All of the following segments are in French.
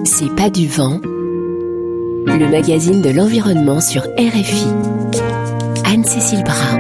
C'est pas du vent, le magazine de l'environnement sur RFI. Anne-Cécile Bras.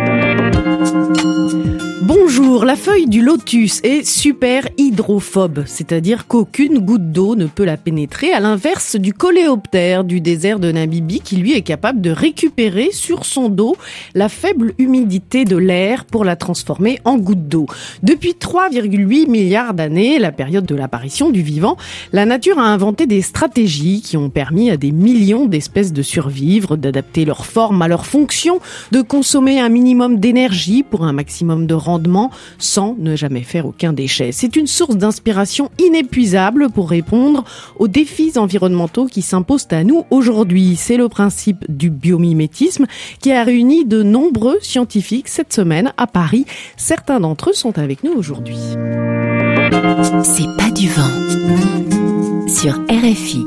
Bonjour, la feuille du lotus est super hydrophobe, c'est-à-dire qu'aucune goutte d'eau ne peut la pénétrer, à l'inverse du coléoptère du désert de Namibie qui lui est capable de récupérer sur son dos la faible humidité de l'air pour la transformer en goutte d'eau. Depuis 3,8 milliards d'années, la période de l'apparition du vivant, la nature a inventé des stratégies qui ont permis à des millions d'espèces de survivre, d'adapter leur forme à leur fonction, de consommer un minimum d'énergie pour un maximum de rendement sans ne jamais faire aucun déchet. C'est une source d'inspiration inépuisable pour répondre aux défis environnementaux qui s'imposent à nous aujourd'hui. C'est le principe du biomimétisme qui a réuni de nombreux scientifiques cette semaine à Paris. Certains d'entre eux sont avec nous aujourd'hui. C'est pas du vent sur RFI.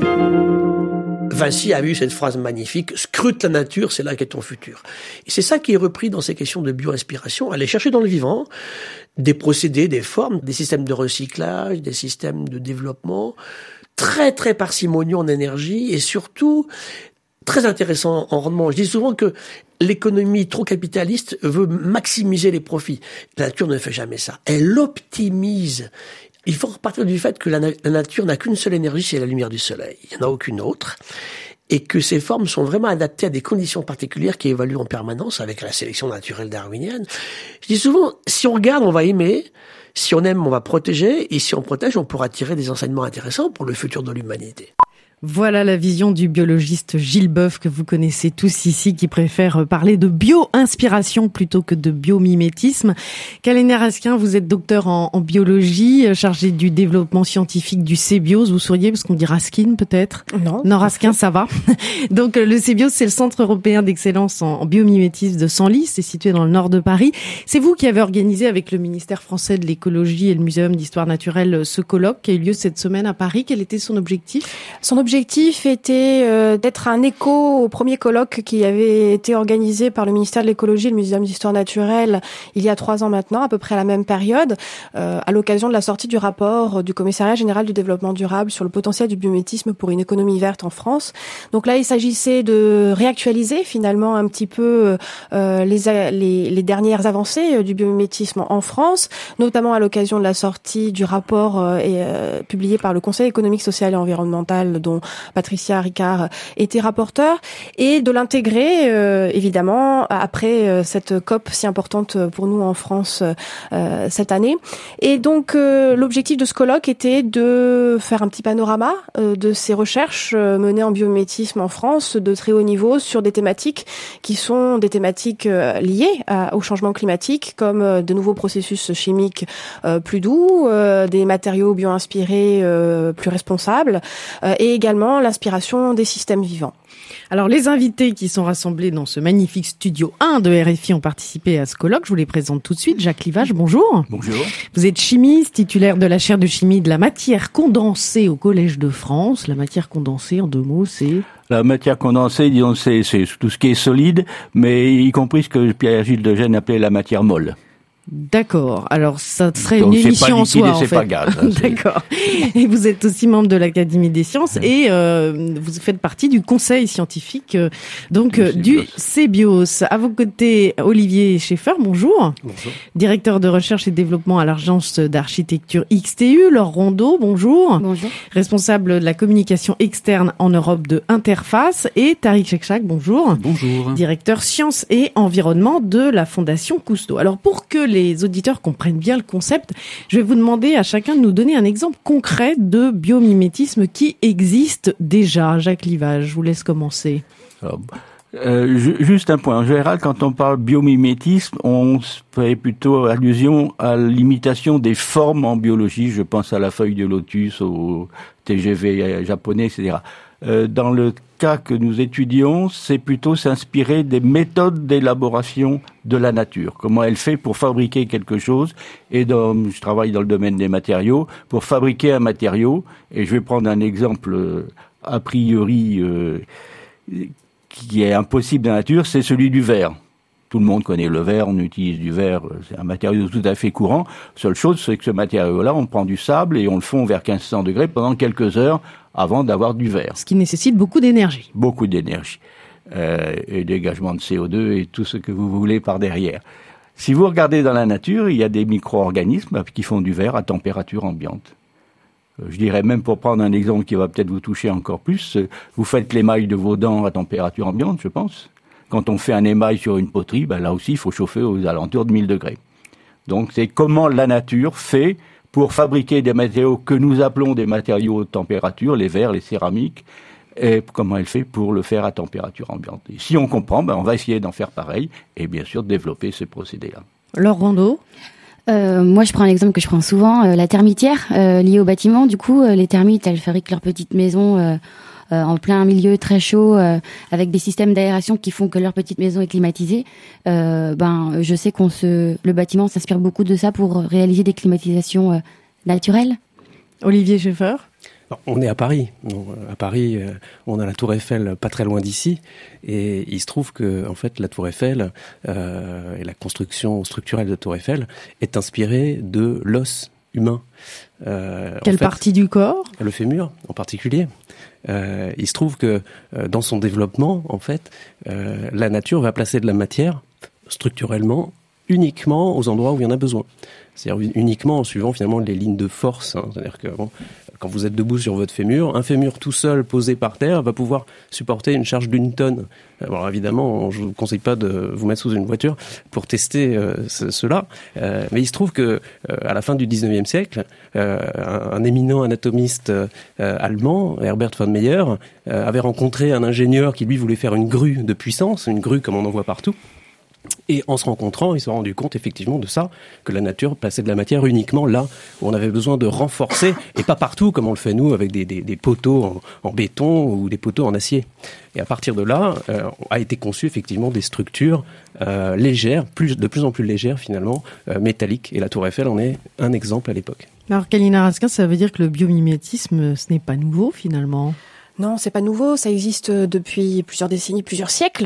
Vinci a eu cette phrase magnifique, scrute la nature, c'est là qu'est ton futur. Et c'est ça qui est repris dans ces questions de bio-inspiration, aller chercher dans le vivant des procédés, des formes, des systèmes de recyclage, des systèmes de développement, très très parcimonieux en énergie et surtout très intéressant en rendement. Je dis souvent que l'économie trop capitaliste veut maximiser les profits. La nature ne fait jamais ça. Elle optimise. Il faut repartir du fait que la nature n'a qu'une seule énergie, c'est la lumière du soleil. Il n'y en a aucune autre. Et que ces formes sont vraiment adaptées à des conditions particulières qui évoluent en permanence avec la sélection naturelle darwinienne. Je dis souvent, si on regarde, on va aimer. Si on aime, on va protéger. Et si on protège, on pourra tirer des enseignements intéressants pour le futur de l'humanité. Voilà la vision du biologiste Gilles Boeuf que vous connaissez tous ici, qui préfère parler de bio-inspiration plutôt que de biomimétisme. Kalena Raskin, vous êtes docteur en biologie, chargé du développement scientifique du CBIOS. Vous sauriez, parce qu'on dit Raskin peut-être? Non, Raskin, ça va. Donc le CBIOS, c'est le Centre européen d'excellence en biomimétisme de Senlis, c'est situé dans le nord de Paris. C'est vous qui avez organisé avec le ministère français de l'écologie et le Muséum d'histoire naturelle ce colloque qui a eu lieu cette semaine à Paris. Quel était son objectif? Son objectif était d'être un écho au premier colloque qui avait été organisé par le ministère de l'écologie et le Muséum d'histoire naturelle il y a 3 ans maintenant, à peu près à la même période, à l'occasion de la sortie du rapport du Commissariat général du développement durable sur le potentiel du biomimétisme pour une économie verte en France. Donc là, il s'agissait de réactualiser finalement un petit peu les dernières avancées du biomimétisme en France, notamment à l'occasion de la sortie du rapport publié par le Conseil économique, social et environnemental dont Patricia Ricard était rapporteure, et de l'intégrer évidemment après cette COP si importante pour nous en France cette année. Et donc l'objectif de ce colloque était de faire un petit panorama de ces recherches menées en biomimétisme en France de très haut niveau sur des thématiques qui sont des thématiques liées au changement climatique, comme de nouveaux processus chimiques plus doux, des matériaux bio-inspirés plus responsables, et également l'inspiration des systèmes vivants. Alors, les invités qui sont rassemblés dans ce magnifique studio 1 de RFI ont participé à ce colloque. Je vous les présente tout de suite. Jacques Livage, bonjour. Bonjour. Vous êtes chimiste, titulaire de la chaire de chimie de la matière condensée au Collège de France. La matière condensée, en 2 mots, c'est... La matière condensée, disons, c'est tout ce qui est solide, mais y compris ce que Pierre-Gilles de Gennes appelait la matière molle. D'accord. Alors, ça serait donc, une émission en soi, en fait. C'est pas gaz. Hein, D'accord. Et vous êtes aussi membre de l'Académie des sciences et vous faites partie du conseil scientifique du CBIOS. À vos côtés, Olivier Schaeffer, bonjour. Bonjour. Directeur de recherche et développement à l'agence d'architecture XTU. Laure Rondeau, bonjour. Bonjour. Responsable de la communication externe en Europe de Interface. Et Tariq Chekchak, bonjour. Bonjour. Directeur sciences et environnement de la Fondation Cousteau. Alors, pour que les auditeurs comprennent bien le concept, je vais vous demander à chacun de nous donner un exemple concret de biomimétisme qui existe déjà. Jacques Livage, je vous laisse commencer. Juste un point. En général, quand on parle biomimétisme, on fait plutôt allusion à l'imitation des formes en biologie. Je pense à la feuille de lotus, au TGV japonais, etc. Dans le cas que nous étudions, c'est plutôt s'inspirer des méthodes d'élaboration de la nature. Comment elle fait pour fabriquer quelque chose. Et je travaille dans le domaine des matériaux. Pour fabriquer un matériau, et je vais prendre un exemple a priori qui est impossible dans la nature, c'est celui du verre. Tout le monde connaît le verre, on utilise du verre, c'est un matériau tout à fait courant. Seule chose, c'est que ce matériau-là, on prend du sable et on le fond vers 1500 degrés pendant quelques heures avant d'avoir du verre. Ce qui nécessite beaucoup d'énergie. Beaucoup d'énergie. Et dégagement de CO2 et tout ce que vous voulez par derrière. Si vous regardez dans la nature, il y a des micro-organismes qui font du verre à température ambiante. Je dirais même, pour prendre un exemple qui va peut-être vous toucher encore plus, vous faites l'émail de vos dents à température ambiante, je pense. Quand on fait un émail sur une poterie, là aussi, il faut chauffer aux alentours de 1000 degrés. Donc, c'est comment la nature fait pour fabriquer des matériaux que nous appelons des matériaux haute température, les verres, les céramiques, et comment elle fait pour le faire à température ambiante. Et si on comprend, on va essayer d'en faire pareil et bien sûr de développer ces procédés-là. Laure Rondeau. Moi, je prends un exemple que je prends souvent, la termitière liée au bâtiment. Du coup, les termites, elles fabriquent leur petite maison en plein milieu très chaud, avec des systèmes d'aération qui font que leur petite maison est climatisée. Je sais le bâtiment s'inspire beaucoup de ça pour réaliser des climatisations naturelles. Olivier Schaeffer. On est à Paris. À Paris, on a la Tour Eiffel pas très loin d'ici, et il se trouve que en fait la Tour Eiffel et la construction structurelle de la Tour Eiffel est inspirée de l'os humain. Quelle partie du corps ? Le fémur, en particulier. Il se trouve que dans son développement, en fait, la nature va placer de la matière structurellement uniquement aux endroits où il y en a besoin. C'est-à-dire uniquement en suivant finalement les lignes de force. C'est-à-dire que quand vous êtes debout sur votre fémur, un fémur tout seul posé par terre va pouvoir supporter une charge d'1 tonne. Alors évidemment, je vous conseille pas de vous mettre sous une voiture pour tester cela. Mais il se trouve que à la fin du 19e siècle, un éminent anatomiste allemand, Herbert von Meyer, avait rencontré un ingénieur qui lui voulait faire une grue de puissance, une grue comme on en voit partout. Et en se rencontrant, ils se sont rendus compte effectivement de ça, que la nature plaçait de la matière uniquement là où on avait besoin de renforcer, et pas partout comme on le fait nous avec des poteaux en béton ou des poteaux en acier. Et à partir de là, a été conçu effectivement des structures légères, de plus en plus légères finalement, métalliques. Et la Tour Eiffel en est un exemple à l'époque. Alors Kalina Raskin, ça veut dire que le biomimétisme, ce n'est pas nouveau finalement ? Non, c'est pas nouveau, ça existe depuis plusieurs décennies, plusieurs siècles.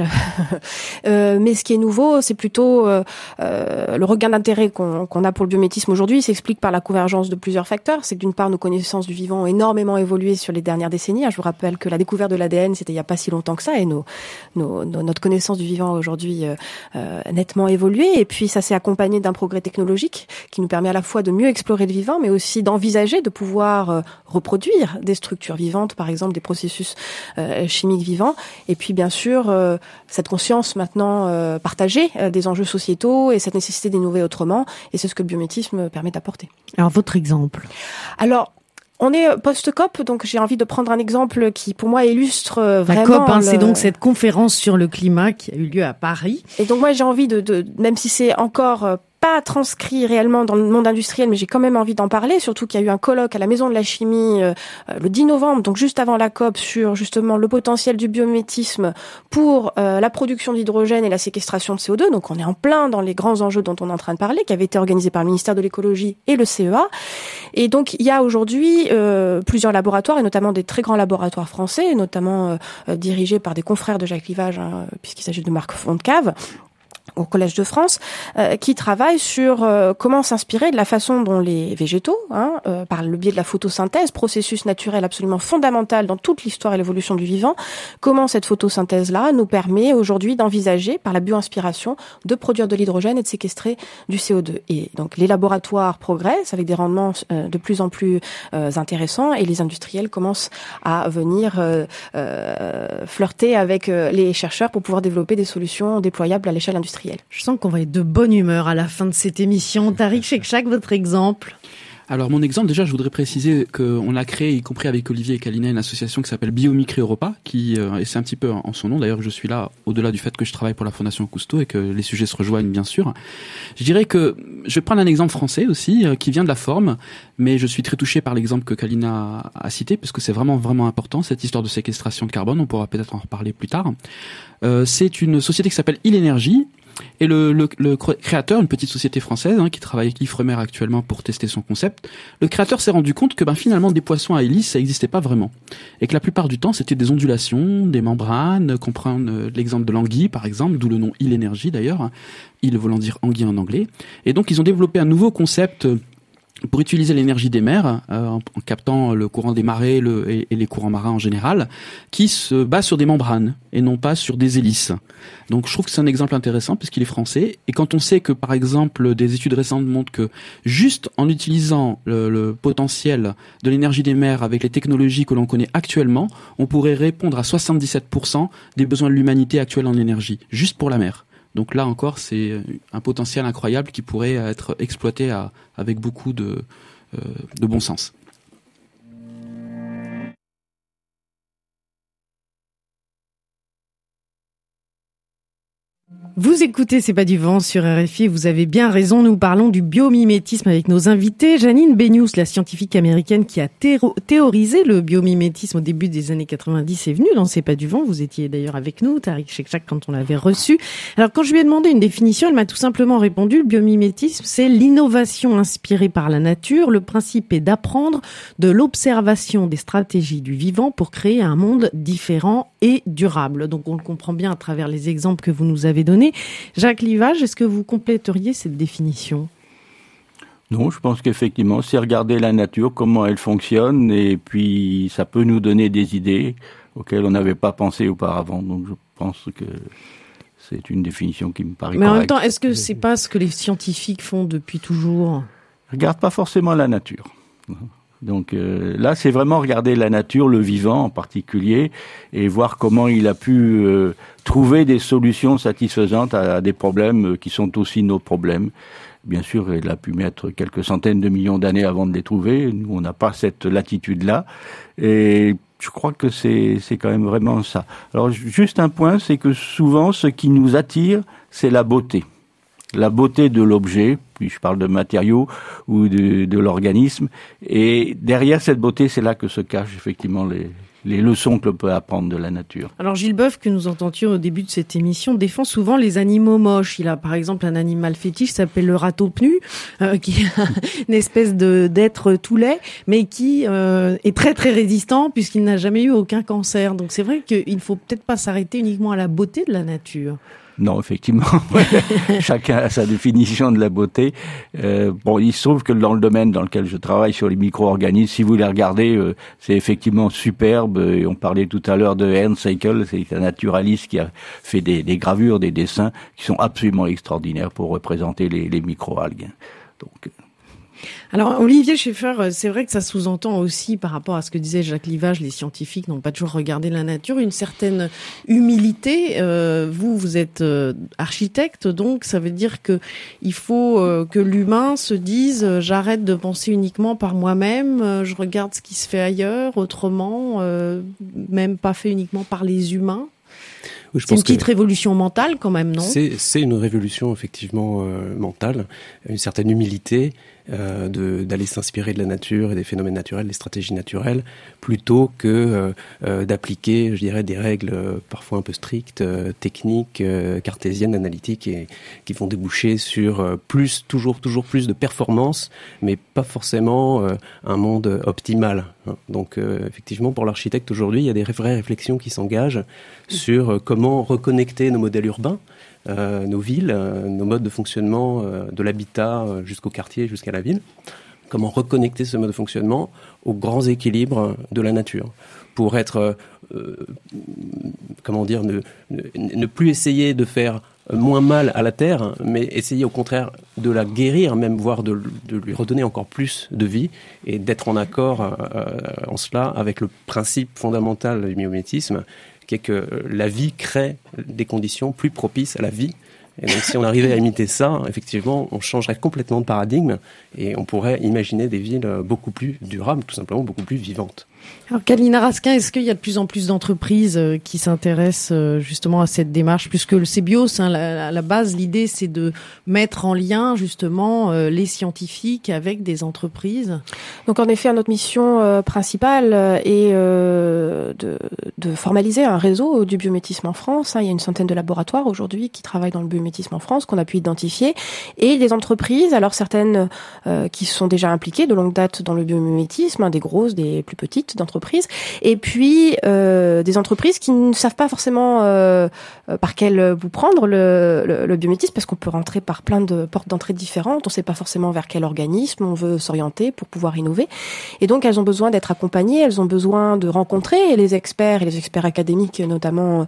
Mais ce qui est nouveau, c'est plutôt le regain d'intérêt qu'on a pour le biomimétisme aujourd'hui. Il s'explique par la convergence de plusieurs facteurs. C'est que d'une part, nos connaissances du vivant ont énormément évolué sur les dernières décennies. Je vous rappelle que la découverte de l'ADN, c'était il y a pas si longtemps que ça, et notre connaissance du vivant aujourd'hui nettement évolué. Et puis ça s'est accompagné d'un progrès technologique qui nous permet à la fois de mieux explorer le vivant, mais aussi d'envisager de pouvoir reproduire des structures vivantes, par exemple des processus chimiques vivants, et puis bien sûr cette conscience maintenant partagée des enjeux sociétaux et cette nécessité d'innover autrement, et c'est ce que le biomimétisme permet d'apporter. Alors votre exemple ? Alors on est post-COP, donc j'ai envie de prendre un exemple qui, pour moi, illustre vraiment... La COP, c'est donc cette conférence sur le climat qui a eu lieu à Paris. Et donc moi, j'ai envie même si c'est encore pas transcrit réellement dans le monde industriel, mais j'ai quand même envie d'en parler, surtout qu'il y a eu un colloque à la Maison de la Chimie le 10 novembre, donc juste avant la COP, sur justement le potentiel du biomimétisme pour la production d'hydrogène et la séquestration de CO2. Donc on est en plein dans les grands enjeux dont on est en train de parler, qui avaient été organisés par le ministère de l'écologie et le CEA. Et donc il y a aujourd'hui plusieurs laboratoires, et notamment des très grands laboratoires français, notamment dirigés par des confrères de Jacques Livage, puisqu'il s'agit de Marc Fontcave, au Collège de France, qui travaille sur comment s'inspirer de la façon dont les végétaux, par le biais de la photosynthèse, processus naturel absolument fondamental dans toute l'histoire et l'évolution du vivant, comment cette photosynthèse-là nous permet aujourd'hui d'envisager, par la bioinspiration, de produire de l'hydrogène et de séquestrer du CO2. Et donc les laboratoires progressent avec des rendements de plus en plus intéressants, et les industriels commencent à venir flirter avec les chercheurs pour pouvoir développer des solutions déployables à l'échelle industrielle. Je sens qu'on va être de bonne humeur à la fin de cette émission. Tariq Shekchak, votre exemple ? Alors mon exemple, déjà, je voudrais préciser qu'on a créé, y compris avec Olivier et Kalina, une association qui s'appelle Biomimicry Europa, et c'est un petit peu en son nom. D'ailleurs, je suis là au-delà du fait que je travaille pour la Fondation Cousteau et que les sujets se rejoignent, bien sûr. Je dirais que je vais prendre un exemple français aussi, qui vient de la forme, mais je suis très touché par l'exemple que Kalina a cité, parce que c'est vraiment, vraiment important, cette histoire de séquestration de carbone. On pourra peut-être en reparler plus tard. C'est une société qui s'appelle Ilenergy. Et le créateur, une petite société française qui travaille avec l'Ifremer actuellement pour tester son concept, le créateur s'est rendu compte que finalement des poissons à hélice ça n'existait pas vraiment, et que la plupart du temps c'était des ondulations, des membranes. Comprendre l'exemple de l'anguille par exemple, d'où le nom Ilenergy d'ailleurs, il voulant dire anguille en anglais. Et donc ils ont développé un nouveau concept pour utiliser l'énergie des mers, en captant le courant des marées et les courants marins en général, qui se base sur des membranes et non pas sur des hélices. Donc je trouve que c'est un exemple intéressant puisqu'il est français. Et quand on sait que, par exemple, des études récentes montrent que juste en utilisant le potentiel de l'énergie des mers avec les technologies que l'on connaît actuellement, on pourrait répondre à 77% des besoins de l'humanité actuelle en énergie, juste pour la mer. Donc là encore, c'est un potentiel incroyable qui pourrait être exploité avec beaucoup de bon sens. Vous écoutez C'est pas du vent sur RFI, vous avez bien raison, nous parlons du biomimétisme avec nos invités. Janine Benyus, la scientifique américaine qui a théorisé le biomimétisme au début des années 90 est venue dans C'est pas du vent, vous étiez d'ailleurs avec nous, Tariq Shekchak, quand on l'avait reçu. Alors quand je lui ai demandé une définition, elle m'a tout simplement répondu, le biomimétisme c'est l'innovation inspirée par la nature, le principe est d'apprendre de l'observation des stratégies du vivant pour créer un monde différent et durable. Donc on le comprend bien à travers les exemples que vous nous avez donnés. Jacques Livage, est-ce que vous compléteriez cette définition ? Non, je pense qu'effectivement, c'est regarder la nature, comment elle fonctionne, et puis ça peut nous donner des idées auxquelles on n'avait pas pensé auparavant. Donc je pense que c'est une définition qui me paraît correcte. Mais en même temps, est-ce que c'est pas ce que les scientifiques font depuis toujours ? Je regarde pas forcément la nature. Donc là, c'est vraiment regarder la nature, le vivant en particulier, et voir comment il a pu trouver des solutions satisfaisantes à des problèmes qui sont aussi nos problèmes. Bien sûr, il a pu mettre quelques centaines de millions d'années avant de les trouver. Nous, on n'a pas cette latitude-là. Et je crois que c'est quand même vraiment ça. Alors, juste un point, c'est que souvent, ce qui nous attire, c'est la beauté. La beauté de l'objet, puis je parle de matériaux ou de l'organisme, et derrière cette beauté, c'est là que se cachent effectivement les leçons que l'on peut apprendre de la nature. Alors Gilles Boeuf, que nous entendions au début de cette émission, défend souvent les animaux moches. Il a par exemple un animal fétiche qui s'appelle le râteau-pnu, qui est une espèce d'être tout laid, mais qui est très très résistant puisqu'il n'a jamais eu aucun cancer. Donc c'est vrai qu'il ne faut peut-être pas s'arrêter uniquement à la beauté de la nature. Non, effectivement, chacun a sa définition de la beauté. Bon, il se trouve que dans le domaine dans lequel je travaille sur les micro-organismes, si vous les regardez, c'est effectivement superbe. Et on parlait tout à l'heure de Ernst Haeckel, c'est un naturaliste qui a fait des gravures, des dessins qui sont absolument extraordinaires pour représenter les micro-algues. Donc. Alors Olivier Schaeffer, c'est vrai que ça sous-entend aussi par rapport à ce que disait Jacques Livage, les scientifiques n'ont pas toujours regardé la nature, une certaine humilité. Vous êtes architecte, donc ça veut dire que il faut que l'humain se dise j'arrête de penser uniquement par moi-même, je regarde ce qui se fait ailleurs, autrement, même pas fait uniquement par les humains. Oui, c'est une petite révolution mentale quand même, non ? C'est une révolution effectivement mentale, une certaine humilité d'aller s'inspirer de la nature et des phénomènes naturels, des stratégies naturelles, plutôt que d'appliquer, je dirais, des règles parfois un peu strictes, techniques, cartésiennes, analytiques, et qui vont déboucher sur toujours plus de performance, mais pas forcément un monde optimal. Donc effectivement, pour l'architecte aujourd'hui, il y a des vraies réflexions qui s'engagent sur comment reconnecter nos modèles urbains, nos villes, nos modes de fonctionnement de l'habitat jusqu'au quartier, jusqu'à la ville. Comment reconnecter ce mode de fonctionnement aux grands équilibres de la nature pour être, ne plus essayer de faire moins mal à la terre, mais essayer au contraire de la guérir, même voire de lui redonner encore plus de vie et d'être en accord en cela avec le principe fondamental du biomimétisme, qui est que la vie crée des conditions plus propices à la vie. Et donc si on arrivait à imiter ça, effectivement, on changerait complètement de paradigme et on pourrait imaginer des villes beaucoup plus durables, tout simplement beaucoup plus vivantes. Alors Kalina Raskin, est-ce qu'il y a de plus en plus d'entreprises qui s'intéressent justement à cette démarche, puisque le CBIOS, à la base, l'idée c'est de mettre en lien justement les scientifiques avec des entreprises. Donc en effet, notre mission principale est de formaliser un réseau du biomimétisme en France. Il y a une centaine de laboratoires aujourd'hui qui travaillent dans le biomimétisme en France, qu'on a pu identifier, et des entreprises, alors certaines qui sont déjà impliquées de longue date dans le biomimétisme, des grosses, des plus petites d'entreprises, et puis des entreprises qui ne savent pas forcément par quel bout prendre le biomimétisme, parce qu'on peut rentrer par plein de portes d'entrée différentes, on ne sait pas forcément vers quel organisme on veut s'orienter pour pouvoir innover, et donc elles ont besoin d'être accompagnées, elles ont besoin de rencontrer les experts et les experts académiques notamment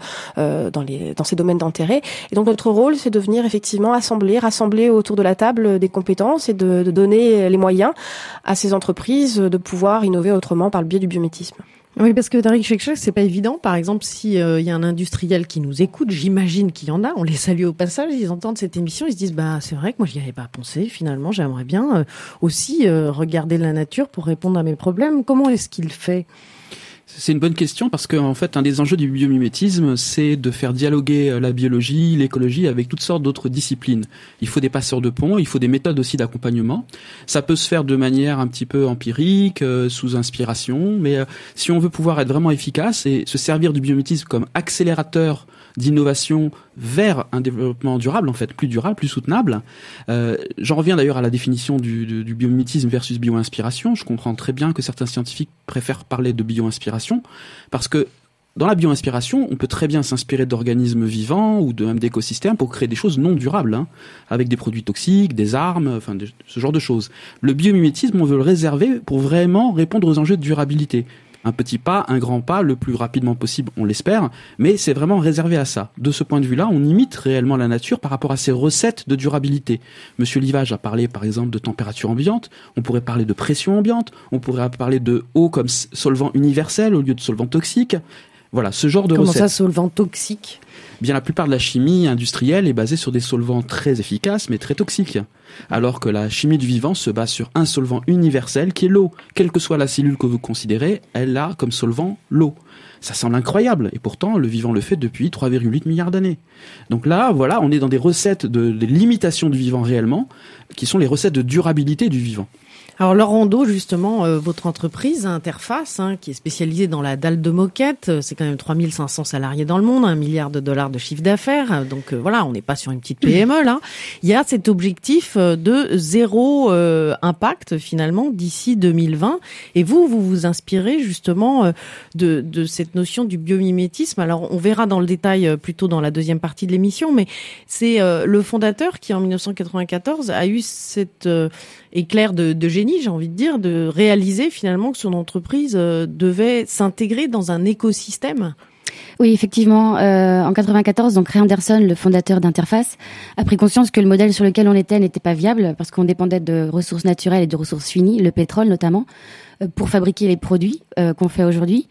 dans ces domaines d'intérêt. Et donc notre rôle, c'est de venir effectivement rassembler autour de la table des compétences et de donner les moyens à ces entreprises de pouvoir innover autrement par le biais du biomimétisme. Oui, parce que Tariq Chekchak, c'est pas évident. Par exemple, si y a un industriel qui nous écoute, j'imagine qu'il y en a, on les salue au passage, ils entendent cette émission, ils se disent c'est vrai que moi j'y avais pas pensé, finalement j'aimerais bien aussi regarder la nature pour répondre à mes problèmes. Comment est-ce qu'il fait ? C'est une bonne question parce que en fait un des enjeux du biomimétisme, c'est de faire dialoguer la biologie, l'écologie avec toutes sortes d'autres disciplines. Il faut des passeurs de pont, il faut des méthodes aussi d'accompagnement. Ça peut se faire de manière un petit peu empirique, sous inspiration, mais si on veut pouvoir être vraiment efficace et se servir du biomimétisme comme accélérateur d'innovation vers un développement durable, en fait, plus durable, plus soutenable. J'en reviens d'ailleurs à la définition du biomimétisme versus bio-inspiration. Je comprends très bien que certains scientifiques préfèrent parler de bio-inspiration parce que dans la bio-inspiration, on peut très bien s'inspirer d'organismes vivants ou même d'écosystèmes pour créer des choses non durables, avec des produits toxiques, des armes, ce genre de choses. Le biomimétisme, on veut le réserver pour vraiment répondre aux enjeux de durabilité. Un petit pas, un grand pas, le plus rapidement possible, on l'espère, mais c'est vraiment réservé à ça. De ce point de vue-là, on imite réellement la nature par rapport à ses recettes de durabilité. Monsieur Livage a parlé, par exemple, de température ambiante, on pourrait parler de pression ambiante, on pourrait parler de eau comme solvant universel au lieu de solvant toxique. Voilà, ce genre de recettes. Comment ça, solvant toxique ? Bien, la plupart de la chimie industrielle est basée sur des solvants très efficaces, mais très toxiques. Alors que la chimie du vivant se base sur un solvant universel qui est l'eau. Quelle que soit la cellule que vous considérez, elle a comme solvant l'eau. Ça semble incroyable, et pourtant le vivant le fait depuis 3,8 milliards d'années. Donc là, voilà, on est dans des recettes de limitation du vivant réellement, qui sont les recettes de durabilité du vivant. Alors Laurent Do, justement, votre entreprise Interface, qui est spécialisée dans la dalle de moquette, c'est quand même 3500 salariés dans le monde, $1 milliard de chiffre d'affaires. Donc voilà, on n'est pas sur une petite PME là. Il y a cet objectif de zéro impact finalement d'ici 2020. Et vous vous inspirez justement de cette notion du biomimétisme. Alors on verra dans le détail plutôt dans la deuxième partie de l'émission, mais c'est le fondateur qui en 1994 a eu cet éclair de génie, j'ai envie de dire, de réaliser finalement que son entreprise devait s'intégrer dans un écosystème. Oui, effectivement, en 94, donc Ray Anderson, le fondateur d'Interface, a pris conscience que le modèle sur lequel on était n'était pas viable parce qu'on dépendait de ressources naturelles et de ressources finies, le pétrole notamment, pour fabriquer les produits qu'on fait aujourd'hui.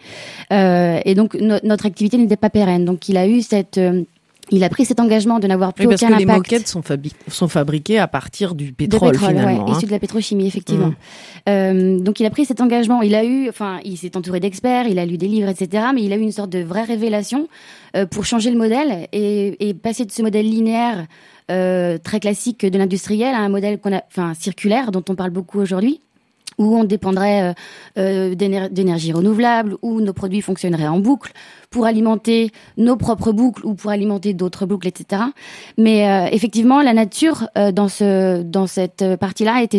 Et donc notre activité n'était pas pérenne. Donc il a pris cet engagement de n'avoir plus aucun impact. Parce que les moquettes sont fabriquées à partir du pétrole, finalement. Issu de la pétrochimie, effectivement. Donc il a pris cet engagement. Il s'est entouré d'experts, il a lu des livres, etc. Mais il a eu une sorte de vraie révélation pour changer le modèle et passer de ce modèle linéaire très classique de l'industriel à un modèle circulaire dont on parle beaucoup aujourd'hui, où on dépendrait d'énergie renouvelable, où nos produits fonctionneraient en boucle pour alimenter nos propres boucles ou pour alimenter d'autres boucles, etc. Mais effectivement, la nature dans cette partie-là était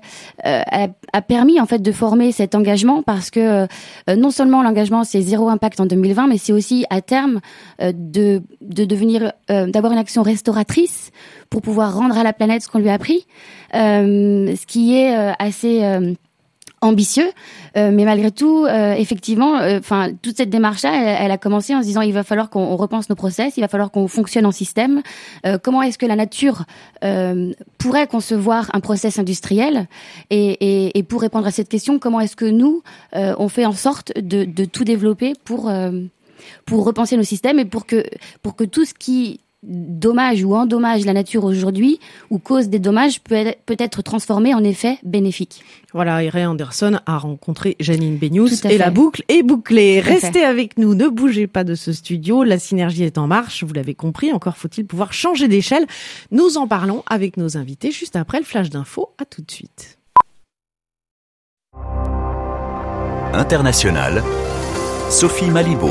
a permis en fait de former cet engagement parce que non seulement l'engagement c'est zéro impact en 2020, mais c'est aussi à terme de devenir d'avoir une action restauratrice pour pouvoir rendre à la planète ce qu'on lui a pris, ce qui est assez ambitieux, mais malgré tout, effectivement, toute cette démarche-là, elle a commencé en se disant il va falloir qu'on repense nos process, il va falloir qu'on fonctionne en système. Comment est-ce que la nature pourrait concevoir un process industriel et pour répondre à cette question, comment est-ce que nous on fait en sorte de tout développer pour repenser nos systèmes et pour que tout ce qui dommage ou endommage la nature aujourd'hui ou cause des dommages peut être transformé en effet bénéfique. Voilà, et Ray Anderson a rencontré Janine Benyus et la boucle est bouclée. Restez avec nous, ne bougez pas de ce studio, la synergie est en marche, vous l'avez compris, encore faut-il pouvoir changer d'échelle. Nous en parlons avec nos invités juste après le flash d'info. À tout de suite. International, Sophie Malibaud.